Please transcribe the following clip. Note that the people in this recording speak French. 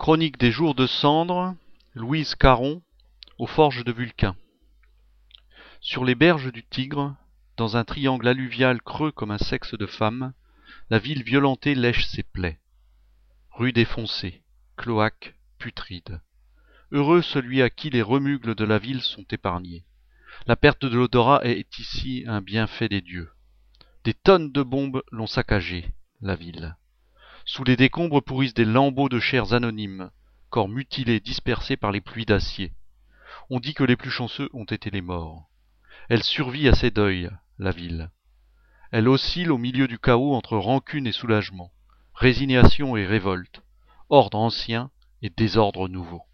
Chronique des jours de cendre, Louise Caron, aux forges de Vulcain. Sur les berges du Tigre, dans un triangle alluvial creux comme un sexe de femme, la ville violentée lèche ses plaies. Rues défoncées, cloaques putrides. Heureux celui à qui les remugles de la ville sont épargnés. La perte de l'odorat est ici un bienfait des dieux. Des tonnes de bombes l'ont saccagée, la ville. Sous les décombres pourrissent des lambeaux de chairs anonymes, corps mutilés dispersés par les pluies d'acier. On dit que les plus chanceux ont été les morts. Elle survit à ses deuils, la ville. Elle oscille au milieu du chaos entre rancune et soulagement, résignation et révolte, ordre ancien et désordre nouveau.